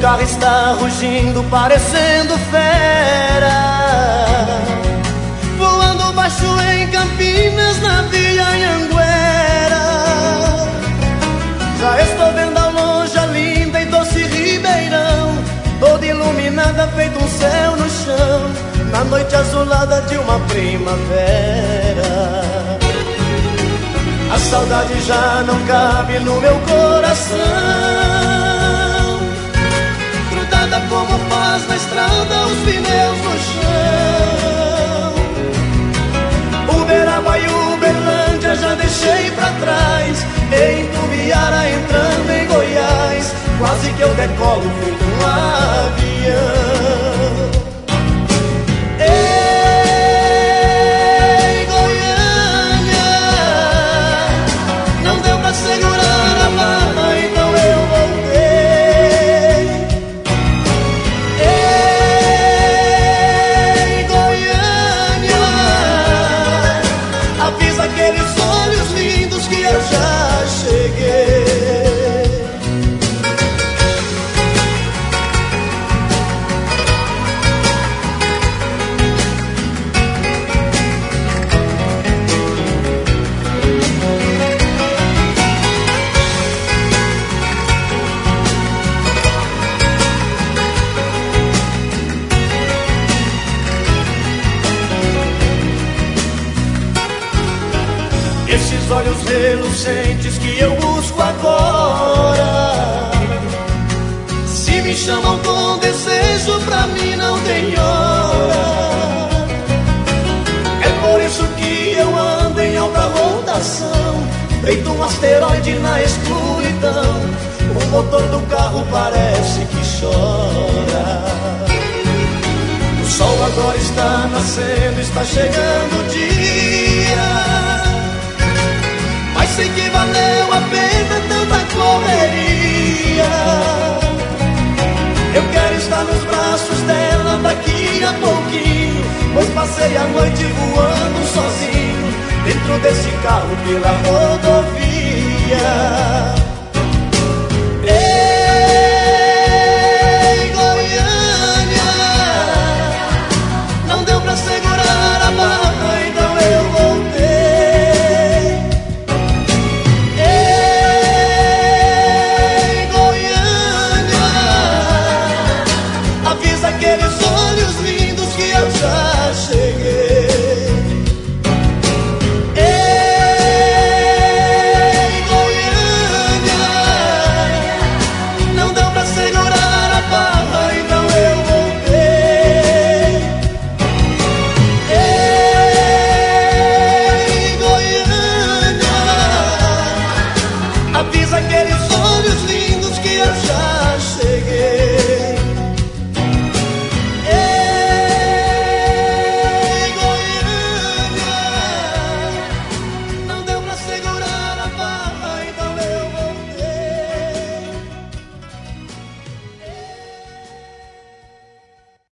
carro está rugindo, parecendo fera, voando baixo em Campinas, na Via Anhanguera. Já estou vendo ao longe a linda e doce Ribeirão, toda iluminada, feito um céu no chão, na noite azulada de uma primavera. A saudade já não cabe no meu coração, grudada como faz na estrada os pneus no chão. Uberaba e Uberlândia já deixei pra trás, em Tubiara entrando em Goiás, quase que eu decolo feito um avião. Ei, Goiânia, não deu pra segurar a barra, então eu voltei. Ei, Goiânia, avisa aqueles olhos lindos que eu já cheguei. Esses olhos relucentes que eu busco agora, se me chamam com desejo, pra mim não tem hora. É por isso que eu ando em alta rotação, feito um asteroide na escuridão. O motor do carro parece que chora. O sol agora está nascendo, está chegando o dia, mas sei que valeu a pena tanta correria. Eu quero estar nos braços dela daqui a pouquinho, pois passei a noite voando sozinho dentro desse carro pela rodovia.